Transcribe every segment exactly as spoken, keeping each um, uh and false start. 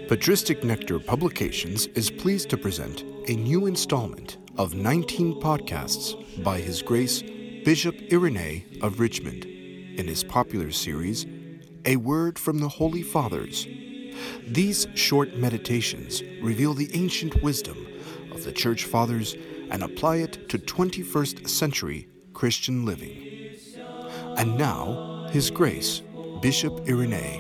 Patristic Nectar Publications is pleased to present a new installment of nineteen podcasts by His Grace Bishop Irenee of Richmond in his popular series, A Word from the Holy Fathers. These short meditations reveal the ancient wisdom of the Church Fathers and apply it to twenty-first century Christian living. And now, His Grace Bishop Irenee.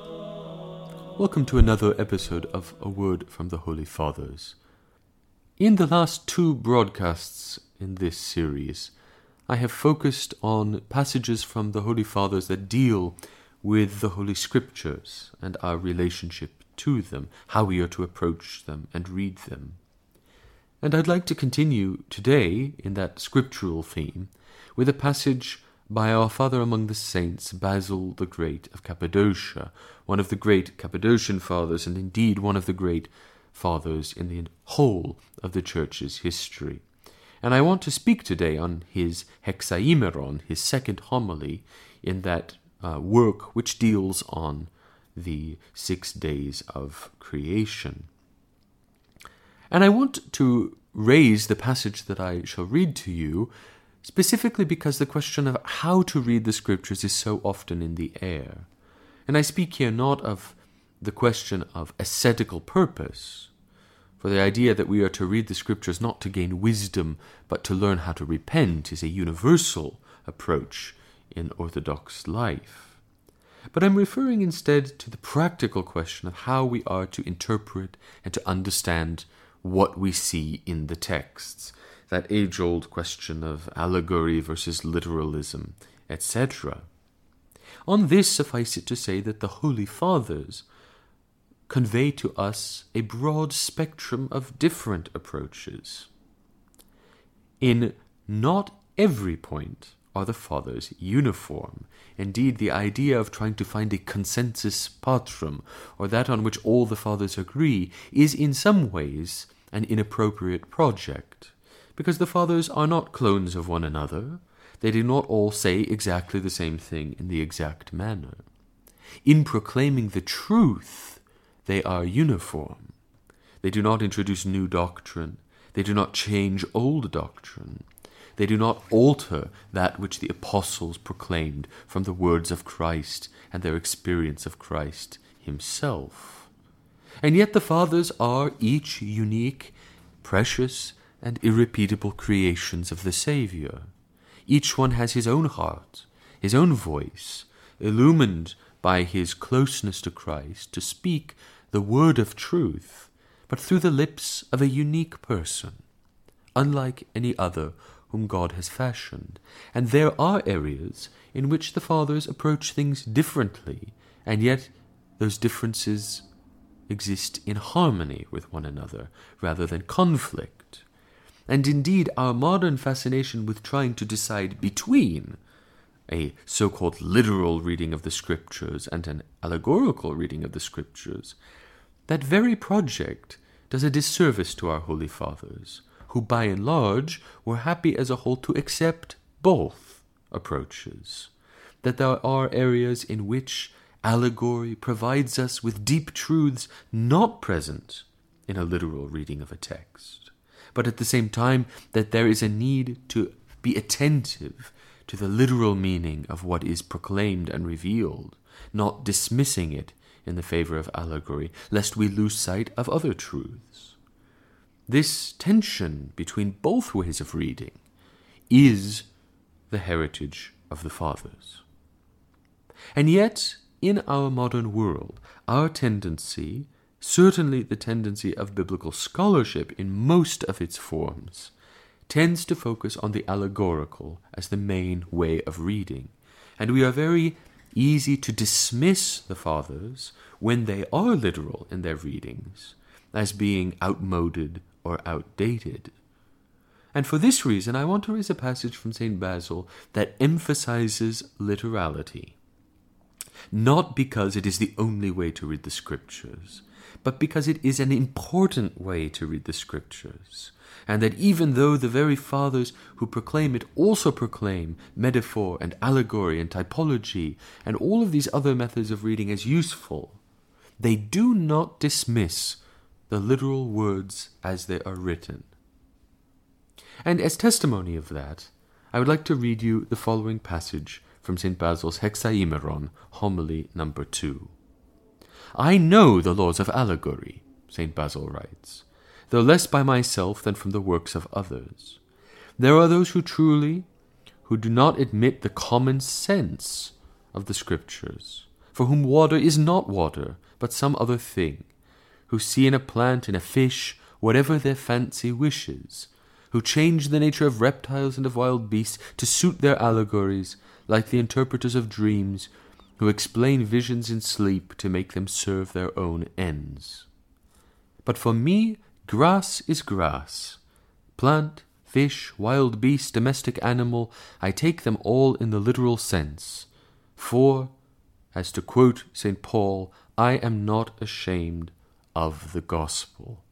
Welcome to another episode of A Word from the Holy Fathers. In the last two broadcasts in this series, I have focused on passages from the Holy Fathers that deal with the Holy Scriptures and our relationship to them, how we are to approach them and read them. And I'd like to continue today in that scriptural theme with a passage by our Father among the Saints, Basil the Great of Cappadocia, one of the great Cappadocian fathers, and indeed one of the great fathers in the whole of the Church's history. And I want to speak today on his Hexaimeron, his second homily, in that uh, work which deals on the six days of creation. And I want to raise the passage that I shall read to you specifically because the question of how to read the Scriptures is so often in the air. And I speak here not of the question of ascetical purpose, for the idea that we are to read the Scriptures not to gain wisdom, but to learn how to repent is a universal approach in Orthodox life. But I'm referring instead to the practical question of how we are to interpret and to understand what we see in the texts, that age-old question of allegory versus literalism, et cetera. On this, suffice it to say that the Holy Fathers convey to us a broad spectrum of different approaches. In not every point are the Fathers uniform. Indeed, the idea of trying to find a consensus patrum, or that on which all the Fathers agree, is in some ways an inappropriate project, because the Fathers are not clones of one another. They do not all say exactly the same thing in the exact manner. In proclaiming the truth, they are uniform. They do not introduce new doctrine. They do not change old doctrine. They do not alter that which the apostles proclaimed from the words of Christ and their experience of Christ himself. And yet the Fathers are each unique, precious, and irrepeatable creations of the Saviour. Each one has his own heart, his own voice, illumined by his closeness to Christ, to speak the word of truth, but through the lips of a unique person, unlike any other whom God has fashioned. And there are areas in which the Fathers approach things differently, and yet those differences exist in harmony with one another, rather than conflict. And indeed, our modern fascination with trying to decide between a so-called literal reading of the Scriptures and an allegorical reading of the Scriptures, that very project does a disservice to our Holy Fathers, who by and large were happy as a whole to accept both approaches, that there are areas in which allegory provides us with deep truths not present in a literal reading of a text, but at the same time that there is a need to be attentive to the literal meaning of what is proclaimed and revealed, not dismissing it in the favor of allegory, lest we lose sight of other truths. This tension between both ways of reading is the heritage of the Fathers. And yet, in our modern world, our tendency, certainly the tendency of biblical scholarship in most of its forms, tends to focus on the allegorical as the main way of reading. And we are very easy to dismiss the Fathers when they are literal in their readings as being outmoded or outdated. And for this reason, I want to raise a passage from Saint Basil that emphasizes literality, not because it is the only way to read the Scriptures, but because it is an important way to read the Scriptures, and that even though the very Fathers who proclaim it also proclaim metaphor and allegory and typology and all of these other methods of reading as useful, they do not dismiss the literal words as they are written. And as testimony of that, I would like to read you the following passage from Saint Basil's Hexaimeron, homily number two. I know the laws of allegory, Saint Basil writes, though less by myself than from the works of others. There are those who truly, who do not admit the common sense of the Scriptures, for whom water is not water, but some other thing, who see in a plant, in a fish, whatever their fancy wishes, who change the nature of reptiles and of wild beasts to suit their allegories, like the interpreters of dreams, who explain visions in sleep to make them serve their own ends. But for me, grass is grass. Plant, fish, wild beast, domestic animal, I take them all in the literal sense. For, as to quote Saint Paul, I am not ashamed of the gospel.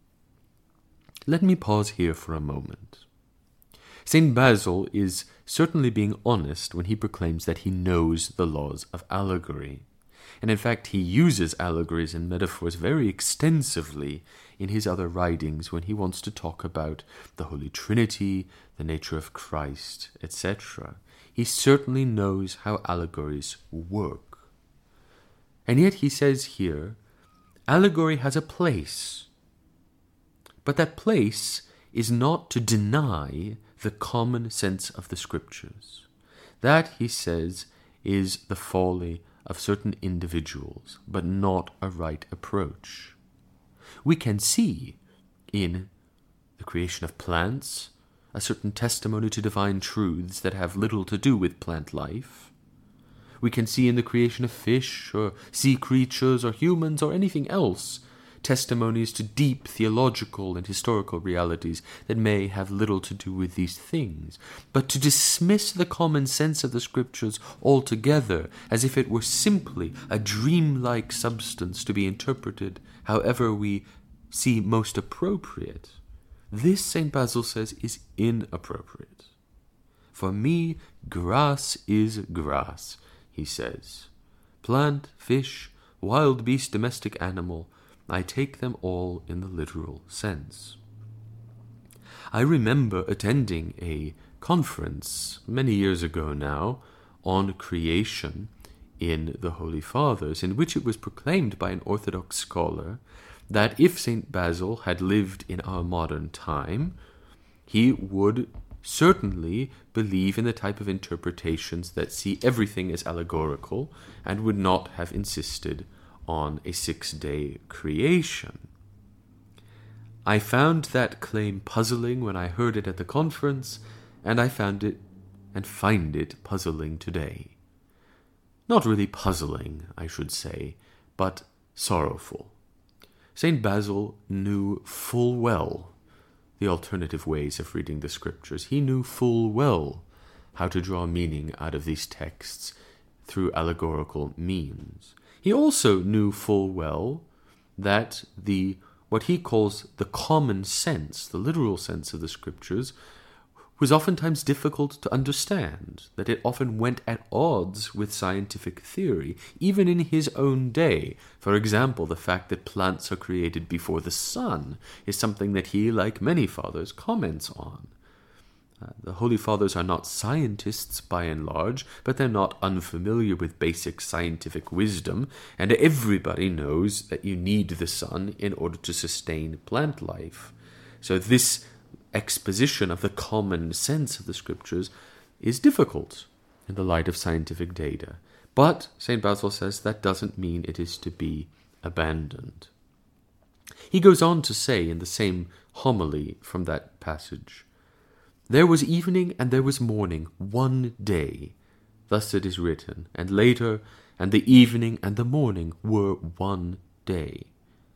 Let me pause here for a moment. Saint Basil is certainly being honest when he proclaims that he knows the laws of allegory. And in fact, he uses allegories and metaphors very extensively in his other writings when he wants to talk about the Holy Trinity, the nature of Christ, et cetera. He certainly knows how allegories work. And yet he says here, allegory has a place. But that place is not to deny the common sense of the Scriptures. That, he says, is the folly of certain individuals, but not a right approach. We can see in the creation of plants a certain testimony to divine truths that have little to do with plant life. We can see in the creation of fish or sea creatures or humans or anything else testimonies to deep theological and historical realities that may have little to do with these things. But to dismiss the common sense of the Scriptures altogether as if it were simply a dreamlike substance to be interpreted however we see most appropriate, this, Saint Basil says, is inappropriate. For me, grass is grass, he says. Plant, fish, wild beast, domestic animal, I take them all in the literal sense. I remember attending a conference many years ago now on creation in the Holy Fathers, in which it was proclaimed by an Orthodox scholar that if Saint Basil had lived in our modern time, he would certainly believe in the type of interpretations that see everything as allegorical and would not have insisted on a six-day creation. I found that claim puzzling when I heard it at the conference, and I found it and find it puzzling today. Not really puzzling, I should say, but sorrowful. Saint Basil knew full well the alternative ways of reading the Scriptures. He knew full well how to draw meaning out of these texts through allegorical means. He also knew full well that the what he calls the common sense, the literal sense of the Scriptures, was oftentimes difficult to understand, that it often went at odds with scientific theory, even in his own day. For example, the fact that plants are created before the sun is something that he, like many fathers, comments on. Uh, the Holy Fathers are not scientists by and large, but they're not unfamiliar with basic scientific wisdom, and everybody knows that you need the sun in order to sustain plant life. So this exposition of the common sense of the Scriptures is difficult in the light of scientific data. But, Saint Basil says, that doesn't mean it is to be abandoned. He goes on to say in the same homily from that passage, "There was evening and there was morning, one day. Thus it is written, and later, and the evening and the morning were one day."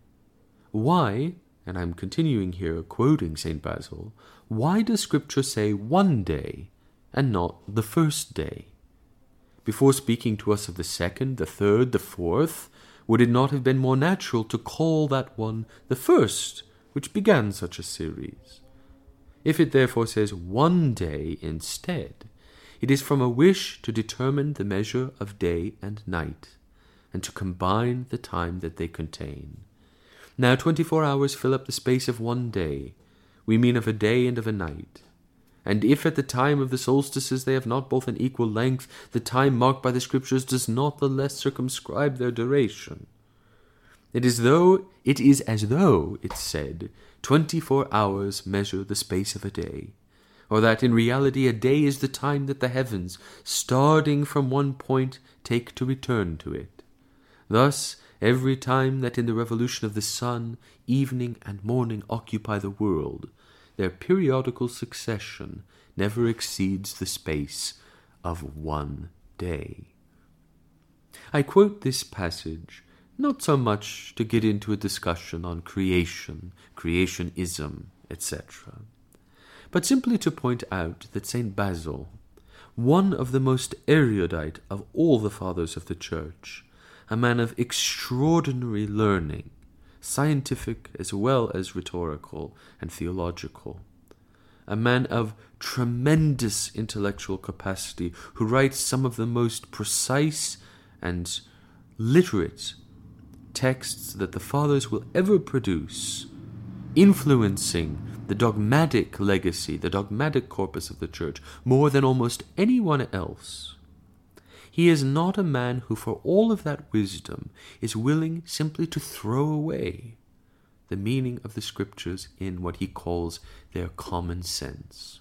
Why, and I'm continuing here quoting Saint Basil, why does Scripture say one day and not the first day? Before speaking to us of the second, the third, the fourth, would it not have been more natural to call that one the first, which began such a series? If it therefore says one day instead, it is from a wish to determine the measure of day and night. and to combine the time that they contain. Now twenty-four hours fill up the space of one day. We mean of a day and of a night. And if at the time of the solstices they have not both an equal length, the time marked by the Scriptures does not the less circumscribe their duration. It is though it is as though it said, twenty-four hours measure the space of a day, or that in reality a day is the time that the heavens, starting from one point, take to return to it. Thus, every time that in the revolution of the sun, evening and morning occupy the world, their periodical succession never exceeds the space of one day. I quote this passage not so much to get into a discussion on creation, creationism, et cetera, but simply to point out that Saint Basil, one of the most erudite of all the fathers of the Church, a man of extraordinary learning, scientific as well as rhetorical and theological, a man of tremendous intellectual capacity who writes some of the most precise and literate texts that the Fathers will ever produce, influencing the dogmatic legacy, the dogmatic corpus of the Church, more than almost anyone else. He is not a man who, for all of that wisdom, is willing simply to throw away the meaning of the Scriptures in what he calls their common sense.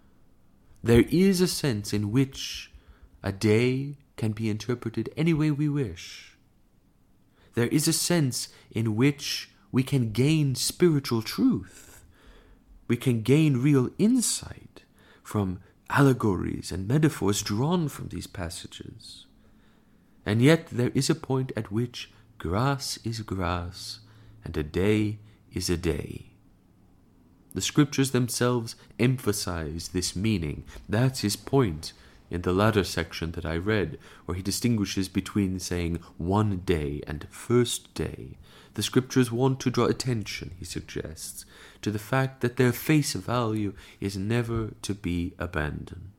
There is a sense in which a day can be interpreted any way we wish. There is a sense in which we can gain spiritual truth. We can gain real insight from allegories and metaphors drawn from these passages. And yet there is a point at which grass is grass and a day is a day. The Scriptures themselves emphasize this meaning. That's his point in the latter section that I read, where he distinguishes between saying one day and first day. The Scriptures want to draw attention, he suggests, to the fact that their face value is never to be abandoned.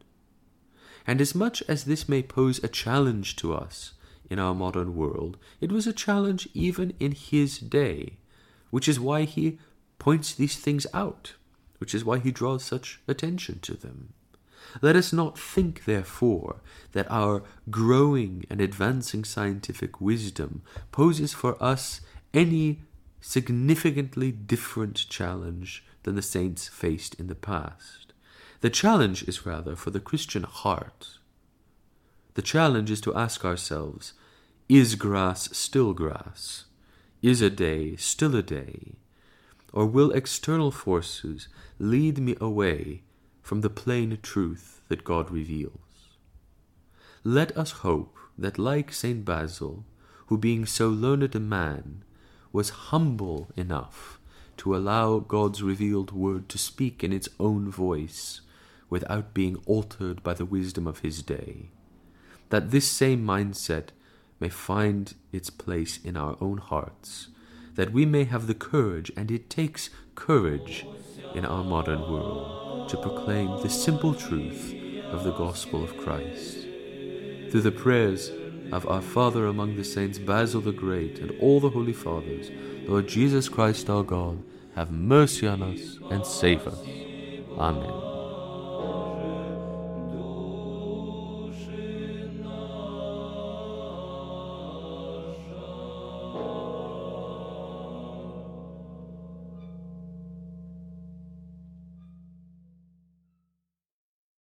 And as much as this may pose a challenge to us in our modern world, it was a challenge even in his day, which is why he points these things out, which is why he draws such attention to them. Let us not think, therefore, that our growing and advancing scientific wisdom poses for us any significantly different challenge than the saints faced in the past. The challenge is rather for the Christian heart. The challenge is to ask ourselves, is grass still grass? Is a day still a day? Or will external forces lead me away from the plain truth that God reveals? Let us hope that, like Saint Basil, who being so learned a man, was humble enough to allow God's revealed word to speak in its own voice without being altered by the wisdom of his day, that this same mindset may find its place in our own hearts, that we may have the courage, and it takes courage in our modern world, to proclaim the simple truth of the gospel of Christ. Through the prayers of our Father among the saints, Basil the Great, and all the Holy Fathers, Lord Jesus Christ our God, have mercy on us and save us. Amen.